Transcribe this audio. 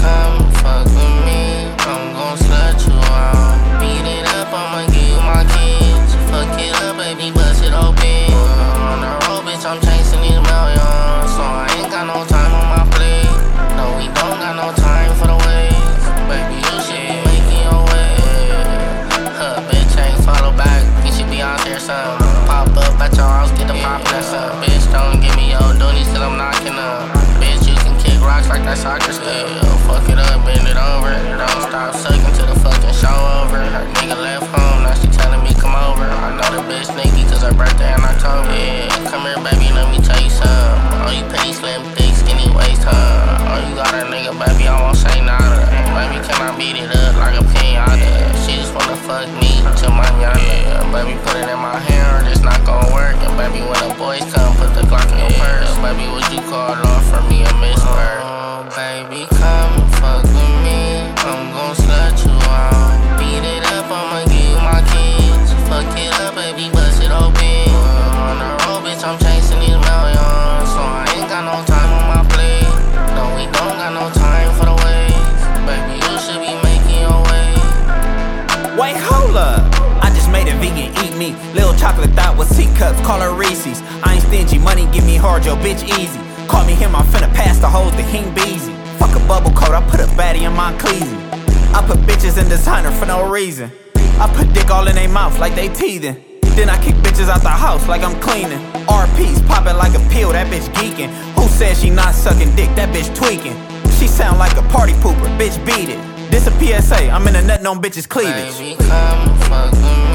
come fuck with me, I'm gon' slut you out. Beat it up, I'ma give you my kids. Fuck it up, baby, bust it open. On the road, bitch, I'm chasing these millions, so I ain't got no time on my plate. No, we don't got no time for the ways. Baby, you should be making your way. Huh, bitch, ain't follow back. You should be out there, son. Pop up at your house, get the poppin' that up. Bitch, don't give me your doonies till I'm knocking up. Bitch, you can kick rocks like that soccer skill. Fuck it up, bend it over. Don't stop sucking till the fucking show over. Her nigga left home, now she telling me come over. I know the bitch sneaky cause her birthday in October. Yeah, come here, baby, let me tell you something. Oh, you petty, slim, thick, skinny waist, huh? Oh, you got a nigga, baby, I won't say nada. Baby, can I beat it up like a pinata? She just wanna fuck me till my yada. Yeah, baby, put it in my hair, it's not gon' work. And baby, when the boys come, put the Glock in your purse. Baby, would you call off for me a Miss Bird? Oh, baby, come fuck with me, I'm gon' slut you out. Beat it up, I'ma give you my kids. Fuck it up, baby, bust it open. On the road, bitch, I'm chasing these millions, so I ain't got no time on my plate. No, we don't got no time for the ways. Baby, you should be making your way. Wait, hold up. I just made a vegan eat me. Little chocolate thought with C-cups, call her Reese's. I ain't stingy, money give me hard, yo, bitch easy. Call me him, I'm finna pass the hoes to King Beezy. Fuck a bubble coat, I put a baddie in my Cleasy. I put bitches in designer for no reason. I put dick all in they mouth like they teething. Then I kick bitches out the house like I'm cleaning. RPs popping like a pill, that bitch geeking. Who said she not sucking dick, that bitch tweaking. She sound like a party pooper, bitch beat it. This a PSA, I'm in a nuttin' on bitches cleavage. Baby, come fuck with me.